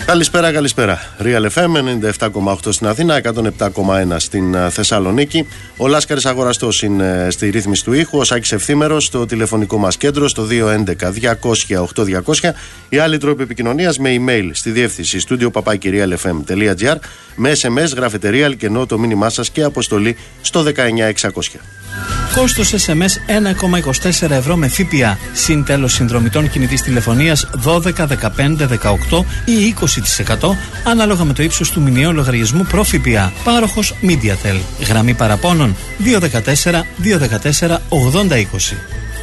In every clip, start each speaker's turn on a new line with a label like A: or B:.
A: Καλησπέρα, καλησπέρα. Real FM 97,8 στην Αθήνα, 107,1 στην Θεσσαλονίκη. Ο Λάσκαρης Αγοραστός είναι στη ρύθμιση του ήχου, ο Σάκης Ευθύμερος στο τηλεφωνικό μας κέντρο στο 211-200-8200. Οι άλλοι τρόποι επικοινωνίας με email στη διεύθυνση studio@realfm.gr, με SMS γράφετε Real και ενώ το μήνυμά σας και αποστολή στο 19600.
B: Κόστος SMS 1,24 ευρώ με ΦΠΑ. Συν τέλος συνδρομητών κινητής τηλεφωνίας 12, 15, 18 ή 20% ανάλογα με το ύψος του μηνιαίου λογαριασμού προ ΦΠΑ. Πάροχος MediaTel. Γραμμή παραπώνων 214 214 8020.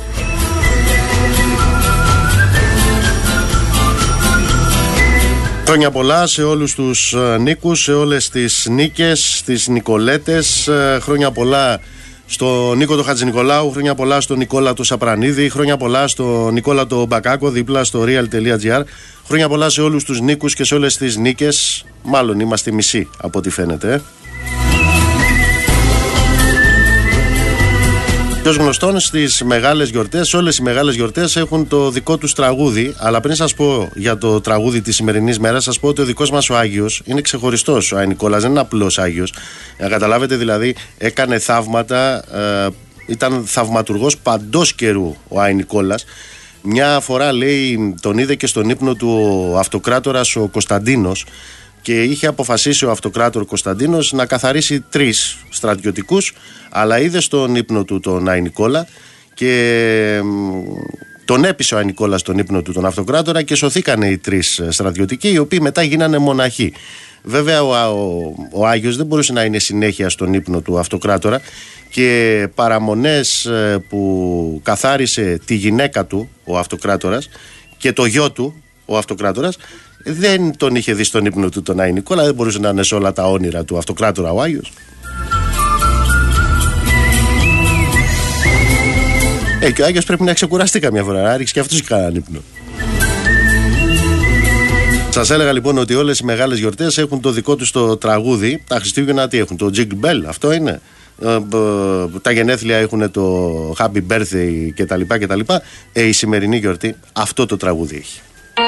A: Χρόνια πολλά σε όλους τους νίκους, σε όλες τις νίκες, στις Νικολέτες. Χρόνια πολλά στον Νίκο το Χατζηνικολάου, χρόνια πολλά στον Νικόλα το Σαπρανίδη, χρόνια πολλά στον Νικόλα το Μπακάκο δίπλα στο real.gr. Χρόνια πολλά σε όλους τους νίκους και σε όλες τις νίκες. Μάλλον είμαστε μισοί από ό,τι φαίνεται. Και ως γνωστόν στις μεγάλες γιορτές, όλες οι μεγάλες γιορτές έχουν το δικό τους τραγούδι. Αλλά πριν σας πω για το τραγούδι της σημερινής μέρας, σας πω ότι ο δικός μας ο Άγιος είναι ξεχωριστός. Ο Άι Νικόλας δεν είναι απλός Άγιος. Να καταλάβετε δηλαδή, έκανε θαύματα, ήταν θαυματουργός παντός καιρού ο Άι Νικόλας. Μια φορά λέει τον είδε και στον ύπνο του ο αυτοκράτορας ο Κωνσταντίνος και είχε αποφασίσει ο αυτοκράτορ Κωνσταντίνος να καθαρίσει 3 στρατιωτικούς, αλλά είδε στον ύπνο του τον Άι Νικόλα και τον έπεισε ο Άι Νικόλας στον ύπνο του τον αυτοκράτορα και σωθήκανε οι 3 στρατιωτικοί, οι οποίοι μετά γίνανε μοναχοί. Βέβαια ο Άγιος δεν μπορούσε να είναι συνέχεια στον ύπνο του αυτοκράτορα και παραμονές που καθάρισε τη γυναίκα του ο αυτοκράτορας και το γιο του ο αυτοκράτορας, δεν τον είχε δει στον ύπνο του τον Άι Νικόλα, δεν μπορούσε να είναι σε όλα τα όνειρα του αυτοκράτορα ο Άγιος. Και ο Άγιος πρέπει να ξεκουραστεί καμιά φορά, να ρίξει και αυτός και κανέναν ύπνο. Σας έλεγα λοιπόν ότι όλες οι μεγάλες γιορτές έχουν το δικό τους το τραγούδι. Τα Χριστούγεννα τι έχουν, το Jingle Bell, αυτό είναι. Τα γενέθλια έχουν το Happy Birthday κτλ. Η σημερινή γιορτή αυτό το τραγούδι έχει.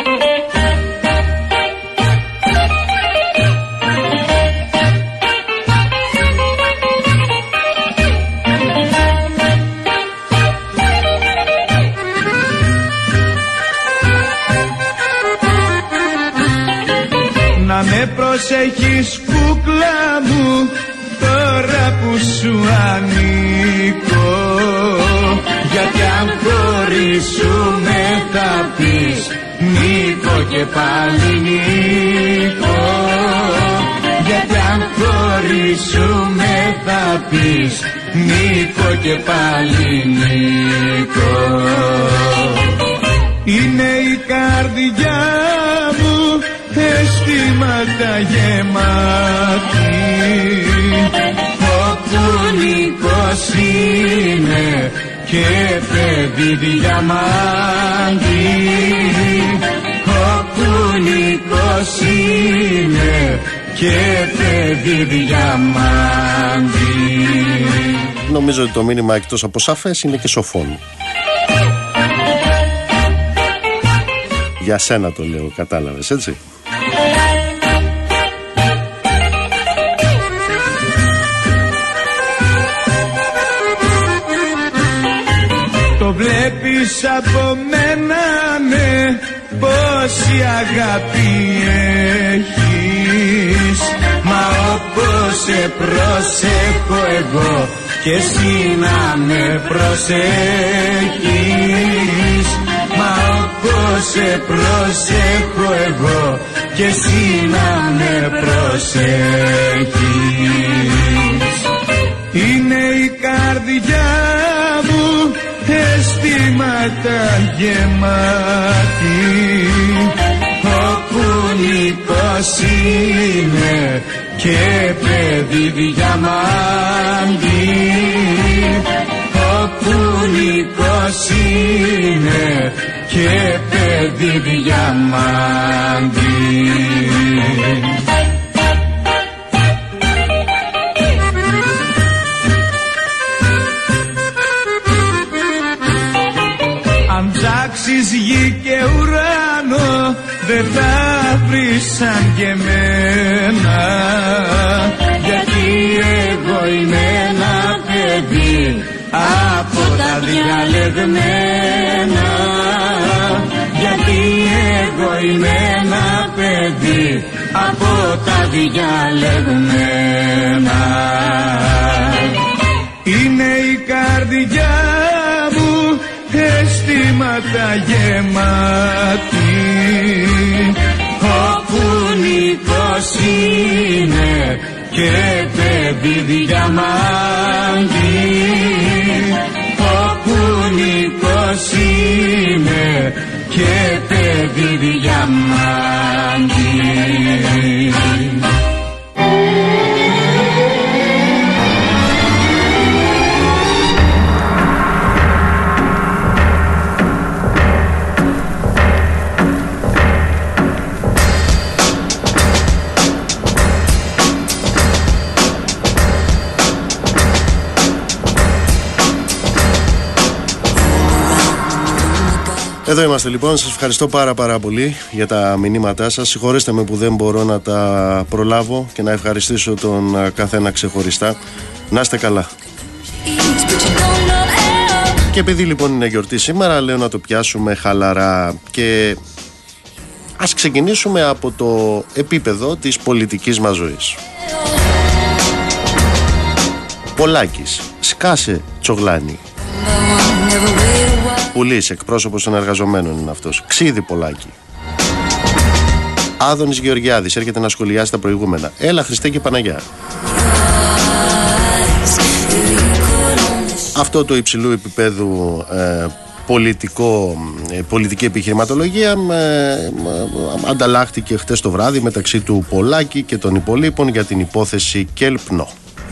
C: Να με προσέχεις κούκλα μου τώρα που σου ανήκω, γιατί αν χωρίσουμε θα πεις Νίκο και πάλι Νίκο, γιατί αν χωρίσουμε θα πεις Νίκο και πάλι Νίκο. Είναι η καρδιά μου αισθήματα γεμάτη, όπου Νίκος είναι και παιδί διαμάντη, όπου Νίκος είναι και παιδί διαμάντη.
A: Νομίζω ότι το μήνυμα εκτός από σαφές είναι και σοφόν. Για σένα το λέω, κατάλαβες έτσι.
C: Το βλέπεις από μένα, ναι, πόση αγάπη έχεις, μα όπως σε προσέχω εγώ και εσύ να με προσέχεις, μα όπως σε προσέχω εγώ και εσύ να με προσέχεις. Είναι η καρδιά μου αισθήματα γεμάτη, όπου Νίκος είναι και παιδί διαμάντη, όπου Νίκος είναι και παιδί διαμάντη. Αν ψάξεις γη και ουρανό δεν θα βρεις διαλεγμένα, γιατί εγώ είμαι ένα παιδί από τα διαλεγμένα. Είναι η καρδιά μου αισθήματα γεμάτη, όπου Νίκος είναι και παιδί διαμάντη, όπου Νίκος είναι και παιδί διαμάντη.
A: Εδώ είμαστε λοιπόν, σας ευχαριστώ πάρα πολύ για τα μηνύματά σας. Συγχωρέστε με που δεν μπορώ να τα προλάβω και να ευχαριστήσω τον καθένα ξεχωριστά. Να είστε καλά. Και επειδή λοιπόν είναι γιορτή σήμερα, λέω να το πιάσουμε χαλαρά και ας ξεκινήσουμε από το επίπεδο της πολιτικής μας ζωής. Πολάκης, σκάσε τσογλάνι. Πουλής, εκπρόσωπος των εργαζομένων είναι αυτός. Ξίδι Πολάκη. Άδωνης Γεωργιάδης έρχεται να σχολιάσει τα προηγούμενα. Έλα Χριστέ και Παναγιά. Αυτό το υψηλού επίπεδου πολιτική επιχειρηματολογία ανταλλάχθηκε χτες το βράδυ μεταξύ του Πολάκη και των υπολείπων για την υπόθεση Κελπνό.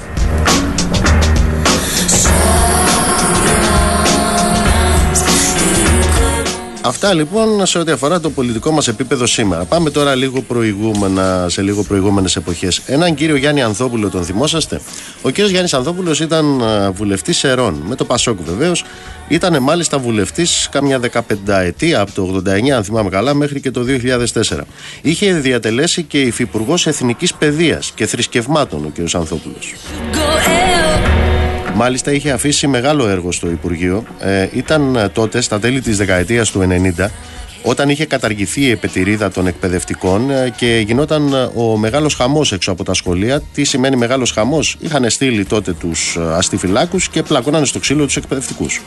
A: Αυτά λοιπόν σε ό,τι αφορά το πολιτικό μας επίπεδο σήμερα. Πάμε τώρα σε λίγο προηγούμενες εποχές. Έναν κύριο Γιάννη Ανθόπουλο τον θυμόσαστε? Ο κύριος Γιάννης Ανθόπουλος ήταν βουλευτής Σερών, με το Πασόκ βεβαίως. Ήταν μάλιστα βουλευτής κάμια 15 ετία, από το 89 αν θυμάμαι καλά μέχρι και το 2004. Είχε διατελέσει και υφυπουργός Εθνικής Παιδείας και Θρησκευμάτων ο κύριος Ανθόπουλος. Μάλιστα είχε αφήσει μεγάλο έργο στο Υπουργείο. Ήταν τότε στα τέλη της δεκαετίας του 90, όταν είχε καταργηθεί η επετηρίδα των εκπαιδευτικών και γινόταν ο μεγάλος χαμός έξω από τα σχολεία. Τι σημαίνει μεγάλος χαμός? Είχαν στείλει τότε τους αστιφυλάκους και πλακώνανε στο ξύλο τους εκπαιδευτικούς.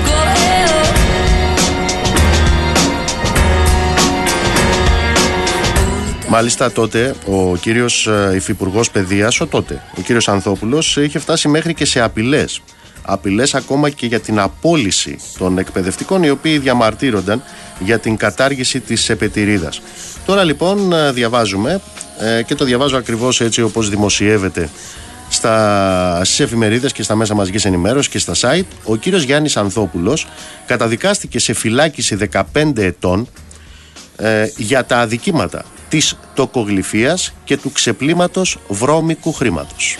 A: Μάλιστα τότε ο κύριος υφυπουργός παιδείας, ο κύριος Ανθόπουλος, είχε φτάσει μέχρι και σε απειλές. Απειλές ακόμα και για την απόλυση των εκπαιδευτικών, οι οποίοι διαμαρτύρονταν για την κατάργηση της επετηρίδας. Τώρα λοιπόν διαβάζουμε και το διαβάζω ακριβώς έτσι όπως δημοσιεύεται στις εφημερίδες και στα μέσα μαζικής ενημέρωσης και στα site. Ο κύριος Γιάννης Ανθόπουλος καταδικάστηκε σε φυλάκιση 15 ετών για τα αδικήματα της τοκογλυφίας και του ξεπλήματος βρώμικου χρήματος.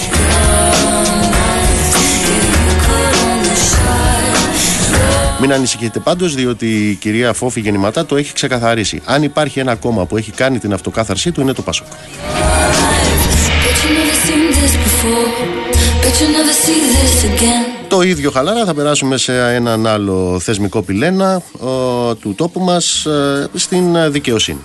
A: Μην ανησυχείτε πάντως, διότι η κυρία Φόφη Γεννηματά το έχει ξεκαθαρίσει. Αν υπάρχει ένα κόμμα που έχει κάνει την αυτοκάθαρσή του, είναι το Πασόκ. Το ίδιο χαλαρά θα περάσουμε σε έναν άλλο θεσμικό πυλένα του τόπου μας, στην δικαιοσύνη,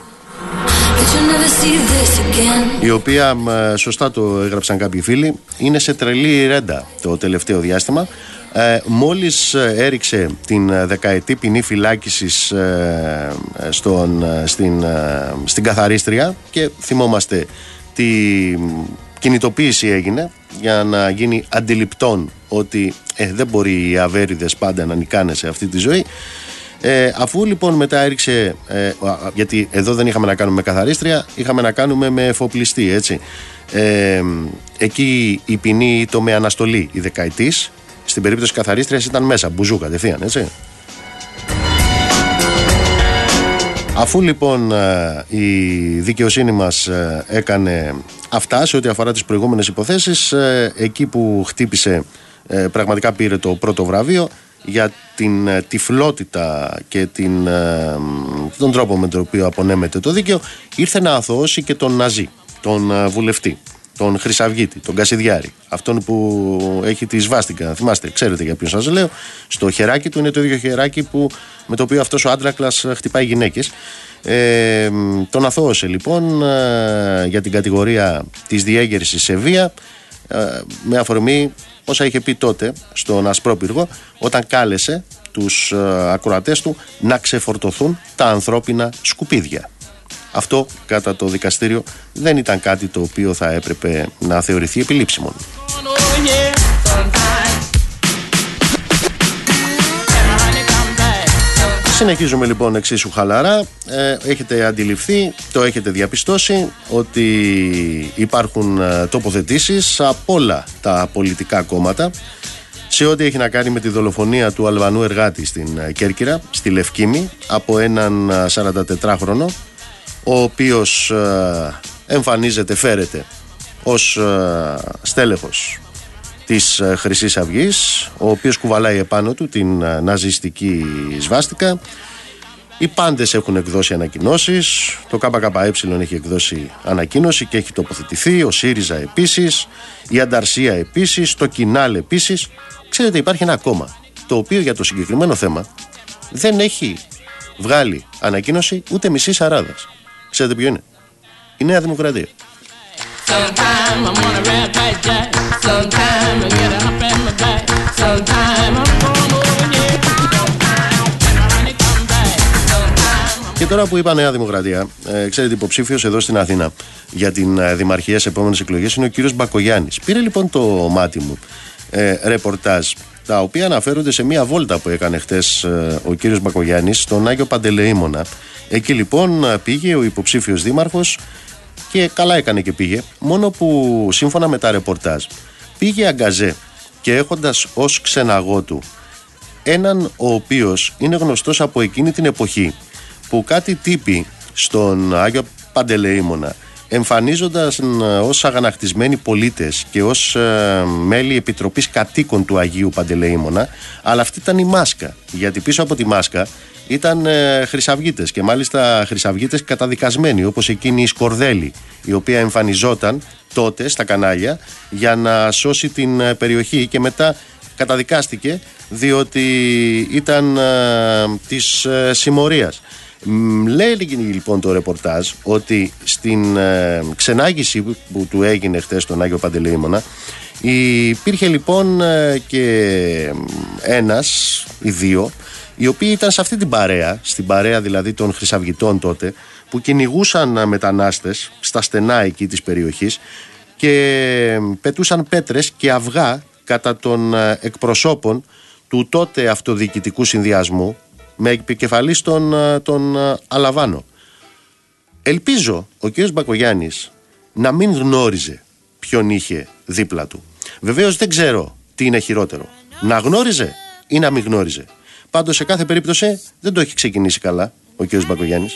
A: η οποία, σωστά το έγραψαν κάποιοι φίλοι, είναι σε τρελή ρέντα το τελευταίο διάστημα. Μόλις έριξε την δεκαετή ποινή φυλάκισης στην καθαρίστρια, και θυμόμαστε τι κινητοποίηση έγινε για να γίνει αντιληπτόν ότι δεν μπορεί οι αβέριδες πάντα να νικάνε σε αυτή τη ζωή. Αφού λοιπόν μετά έριξε, γιατί εδώ δεν είχαμε να κάνουμε με καθαρίστρια, είχαμε να κάνουμε με εφοπλιστή, έτσι. Εκεί η ποινή το με αναστολή η δεκαετής. Στην περίπτωση καθαρίστριας ήταν μέσα, μπουζού κατευθείαν, έτσι. Αφού λοιπόν η δικαιοσύνη μας έκανε αυτά σε ό,τι αφορά τις προηγούμενες υποθέσεις, εκεί που χτύπησε, πραγματικά πήρε το πρώτο βραβείο για την τυφλότητα και τον τρόπο με τον οποίο απονέμεται το δίκαιο, ήρθε να αθωώσει και τον Ναζί, τον βουλευτή. τον Χρυσαυγίτη, τον Κασιδιάρη, αυτόν που έχει τη σβάστηκα, θυμάστε, ξέρετε για ποιον σας λέω, στο χεράκι του είναι το ίδιο χεράκι με το οποίο αυτός ο Άντρακλας χτυπάει γυναίκες. Τον αθώωσε λοιπόν για την κατηγορία της διέγερσης σε βία, με αφορμή όσα είχε πει τότε στον Ασπρόπυργο, όταν κάλεσε τους ακροατές του να ξεφορτωθούν τα ανθρώπινα σκουπίδια. Αυτό κατά το δικαστήριο δεν ήταν κάτι το οποίο θα έπρεπε να θεωρηθεί επιλήψιμο. Συνεχίζουμε λοιπόν εξίσου χαλαρά. Έχετε αντιληφθεί, το έχετε διαπιστώσει ότι υπάρχουν τοποθετήσεις από όλα τα πολιτικά κόμματα σε ό,τι έχει να κάνει με τη δολοφονία του Αλβανού εργάτη στην Κέρκυρα, στη Λευκήμη, από έναν 44χρονο, ο οποίος φέρεται ως στέλεχος της Χρυσής Αυγής, ο οποίος κουβαλάει επάνω του την ναζιστική σβάστηκα. Οι πάντες έχουν εκδώσει ανακοινώσεις, το ΚΚΕ έχει εκδώσει ανακοίνωση και έχει τοποθετηθεί, ο ΣΥΡΙΖΑ επίσης, η Ανταρσία επίσης, το Κινάλ επίσης. Ξέρετε, υπάρχει ένα κόμμα το οποίο για το συγκεκριμένο θέμα δεν έχει βγάλει ανακοίνωση ούτε μισή σαράδας. Ξέρετε ποιο είναι? Η Νέα Δημοκρατία. Και τώρα που είπα Νέα Δημοκρατία, ξέρετε, υποψήφιος εδώ στην Αθήνα για την δημαρχία σε επόμενες εκλογές είναι ο κύριος Μπακογιάννης. Πήρε λοιπόν το μάτι μου ρεπορτάζ, τα οποία αναφέρονται σε μια βόλτα που έκανε χτες ο κύριος Μπακογιάννης στον Άγιο Παντελεήμονα. Εκεί λοιπόν πήγε ο υποψήφιος δήμαρχος και καλά έκανε και πήγε, μόνο που σύμφωνα με τα ρεπορτάζ πήγε αγκαζέ και έχοντας ως ξεναγό του έναν ο οποίος είναι γνωστός από εκείνη την εποχή που κάτι τύποι στον Άγιο Παντελεήμονα εμφανίζοντας ως αγανακτισμένοι πολίτες και ως μέλη επιτροπής κατοίκων του Αγίου Παντελεήμονα, αλλά αυτή ήταν η μάσκα, γιατί πίσω από τη μάσκα ήταν χρυσαυγίτες και μάλιστα χρυσαυγίτες καταδικασμένοι, όπως εκείνη η Σκορδέλη, η οποία εμφανιζόταν τότε στα κανάλια για να σώσει την περιοχή και μετά καταδικάστηκε διότι ήταν της συμμορίας. Λέει λοιπόν το ρεπορτάζ ότι στην ξενάγηση που του έγινε χτες στον Άγιο Παντελεήμονα υπήρχε λοιπόν και ένας ή δύο οι οποίοι ήταν σε αυτή την παρέα, στην παρέα δηλαδή των χρυσαυγητών τότε, που κυνηγούσαν μετανάστες στα στενά εκεί της περιοχής και πετούσαν πέτρες και αυγά κατά των εκπροσώπων του τότε αυτοδιοικητικού συνδυασμού με επικεφαλής τον Αλαβάνο. Ελπίζω ο κ. Μπακογιάννης να μην γνώριζε ποιον είχε δίπλα του. Βεβαίως δεν ξέρω τι είναι χειρότερο, να γνώριζε ή να μην γνώριζε. Πάντως σε κάθε περίπτωση δεν το έχει ξεκινήσει καλά ο κ. Μπακογιάννης.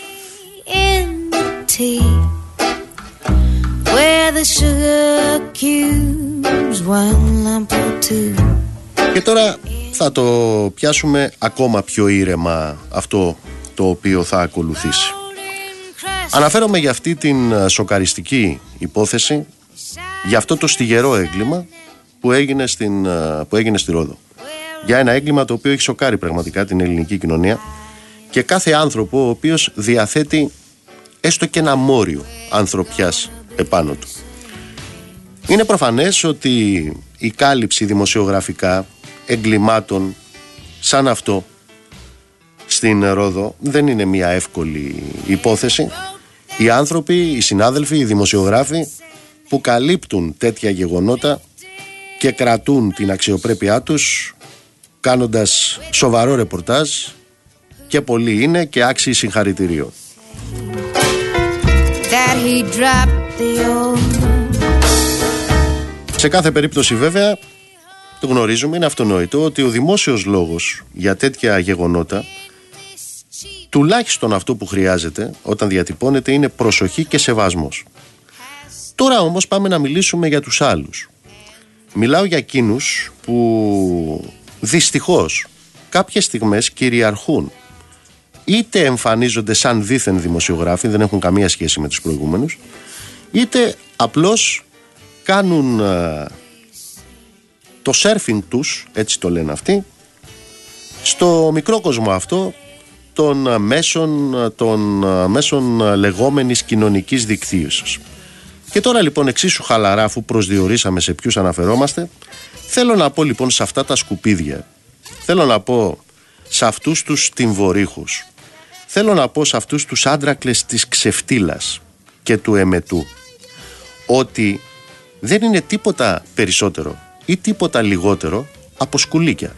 A: Και τώρα θα το πιάσουμε ακόμα πιο ήρεμα αυτό το οποίο θα ακολουθήσει. Αναφέρομαι για αυτή την σοκαριστική υπόθεση, για αυτό το στιγερό έγκλημα που έγινε στη Ρόδο. Για ένα έγκλημα το οποίο έχει σοκάρει πραγματικά την ελληνική κοινωνία και κάθε άνθρωπο ο οποίος διαθέτει έστω και ένα μόριο ανθρωπιάς επάνω του. Είναι προφανές ότι η κάλυψη δημοσιογραφικά εγκλημάτων σαν αυτό στην Ρόδο δεν είναι μια εύκολη υπόθεση. Οι άνθρωποι, οι συνάδελφοι, οι δημοσιογράφοι που καλύπτουν τέτοια γεγονότα και κρατούν την αξιοπρέπειά τους κάνοντας σοβαρό ρεπορτάζ και πολλοί είναι και άξιοι συγχαρητηρίων. Σε κάθε περίπτωση βέβαια το γνωρίζουμε, είναι αυτονόητο ότι ο δημόσιος λόγος για τέτοια γεγονότα, τουλάχιστον αυτό που χρειάζεται όταν διατυπώνεται, είναι προσοχή και σεβασμός. Τώρα όμως πάμε να μιλήσουμε για τους άλλους. Μιλάω για εκείνους που δυστυχώς κάποιες στιγμές κυριαρχούν. Είτε εμφανίζονται σαν δήθεν δημοσιογράφοι, δεν έχουν καμία σχέση με τους προηγούμενους, είτε απλώς κάνουν το surfing τους, έτσι το λένε αυτοί, στο μικρό κόσμο αυτό των μέσων λεγόμενης κοινωνικής δικτύωσης. Και τώρα λοιπόν εξίσου χαλαρά, αφού προσδιορίσαμε σε ποιους αναφερόμαστε, θέλω να πω λοιπόν σε αυτά τα σκουπίδια, θέλω να πω σε αυτούς τους τυμβορύχους, θέλω να πω σε αυτούς τους άντρακλες της ξεφτύλας και του εμετού, ότι δεν είναι τίποτα περισσότερο ή τίποτα λιγότερο από σκουλίκια.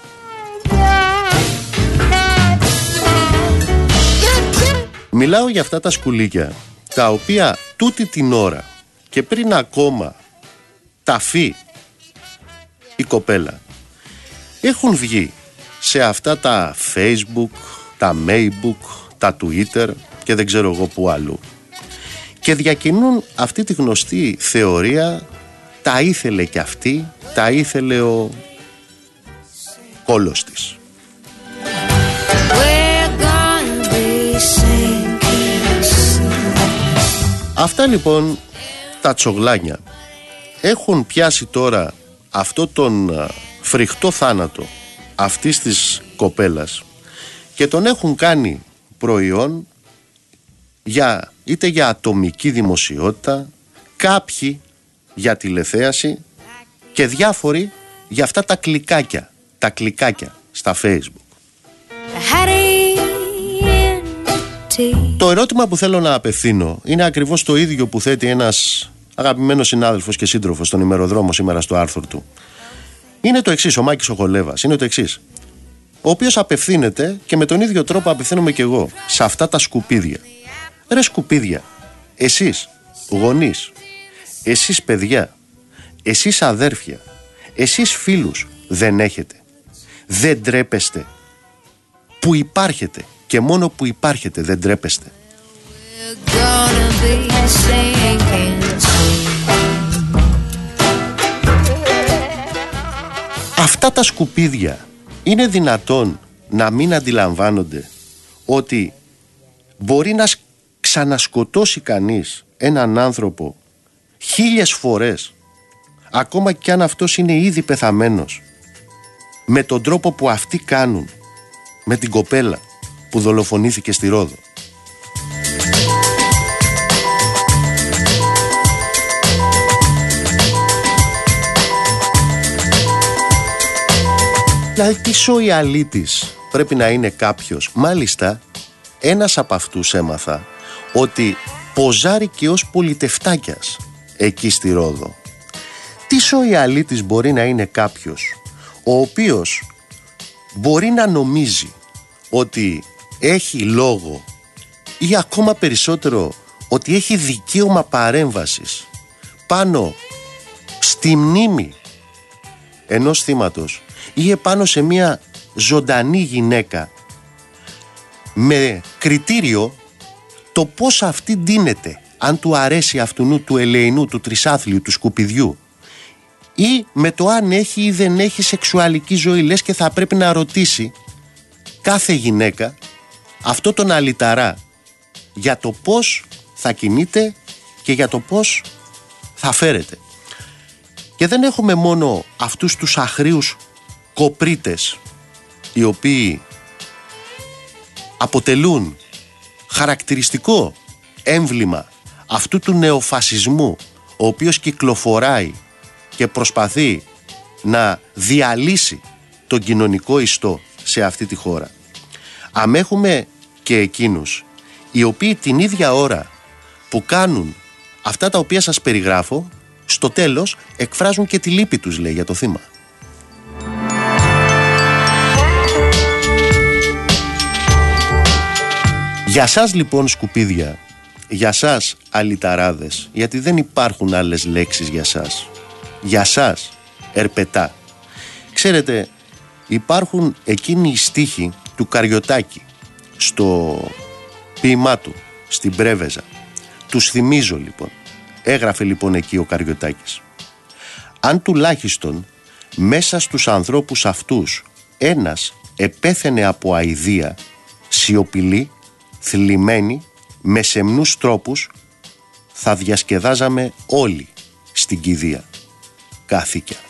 A: Μιλάω για αυτά τα σκουλίκια, τα οποία τούτη την ώρα και πριν ακόμα ταφεί η κοπέλα, έχουν βγει σε αυτά τα Facebook, τα Maybook, τα Twitter και δεν ξέρω εγώ που αλλού, και διακινούν αυτή τη γνωστή θεωρία, τα ήθελε κι αυτή, τα ήθελε ο κόλος της. Αυτά λοιπόν τα τσογλάνια έχουν πιάσει τώρα αυτό τον φρικτό θάνατο αυτής της κοπέλας και τον έχουν κάνει προϊόν είτε για ατομική δημοσιότητα, κάποιοι για τηλεθέαση και διάφοροι για αυτά τα κλικάκια στα Facebook. Το ερώτημα που θέλω να απευθύνω είναι ακριβώς το ίδιο που θέτει ένας αγαπημένος συνάδελφος και σύντροφος στον ημεροδρόμο σήμερα στο άρθρο του. Είναι το εξής, ο Μάκης ο Χολέβας, είναι το εξής, ο οποίος απευθύνεται και με τον ίδιο τρόπο απευθύνομαι και εγώ σε αυτά τα σκουπίδια. Ρε σκουπίδια, εσείς γονείς, εσείς παιδιά, εσείς αδέρφια, εσείς φίλους δεν έχετε, δεν τρέπεστε που υπάρχετε και μόνο που υπάρχετε δεν τρέπεστε. Αυτά τα σκουπίδια είναι δυνατόν να μην αντιλαμβάνονται ότι μπορεί να ξανασκοτώσει κανείς έναν άνθρωπο 1000 φορές, ακόμα κι αν αυτός είναι ήδη πεθαμένος, με τον τρόπο που αυτοί κάνουν με την κοπέλα που δολοφονήθηκε στη Ρόδο. Δηλαδή τι σόι αλήτης πρέπει να είναι κάποιος. Μάλιστα ένας από αυτούς έμαθα ότι ποζάρει και ως πολιτευτάκιας εκεί στη Ρόδο. Τι σόι αλήτης μπορεί να είναι κάποιος ο οποίος μπορεί να νομίζει ότι έχει λόγο ή ακόμα περισσότερο ότι έχει δικαίωμα παρέμβασης πάνω στη μνήμη ενός θύματος ή επάνω σε μια ζωντανή γυναίκα με κριτήριο το πώς αυτή ντύνεται, αν του αρέσει αυτού του ελεηνού, του τρισάθλιου, του σκουπιδιού, ή με το αν έχει ή δεν έχει σεξουαλική ζωή. Λες και θα πρέπει να ρωτήσει κάθε γυναίκα αυτό τον αλυταρά για το πώς θα κινείται και για το πώς θα φέρεται. Και δεν έχουμε μόνο αυτούς τους αχρίους κοπρίτες οι οποίοι αποτελούν χαρακτηριστικό έμβλημα αυτού του νεοφασισμού, ο οποίος κυκλοφοράει και προσπαθεί να διαλύσει τον κοινωνικό ιστό σε αυτή τη χώρα. Αμέχουμε και εκείνους οι οποίοι την ίδια ώρα που κάνουν αυτά τα οποία σας περιγράφω, στο τέλος εκφράζουν και τη λύπη τους, λέει, για το θύμα. Για σας λοιπόν σκουπίδια, για σας αλυταράδες, γιατί δεν υπάρχουν άλλες λέξεις για σας, για σας ερπετά. Ξέρετε, υπάρχουν εκείνοι οι στίχοι του Καριωτάκη στο ποίημά του, στην Πρέβεζα. Τους θυμίζω λοιπόν. Έγραφε λοιπόν εκεί ο Καριωτάκης: αν τουλάχιστον μέσα στους ανθρώπους αυτούς ένας επέθαινε από αηδία, σιωπηλή, θλιμμένη, με σεμνούς τρόπους, θα διασκεδάζαμε όλοι στην κηδεία. Κάθηκια.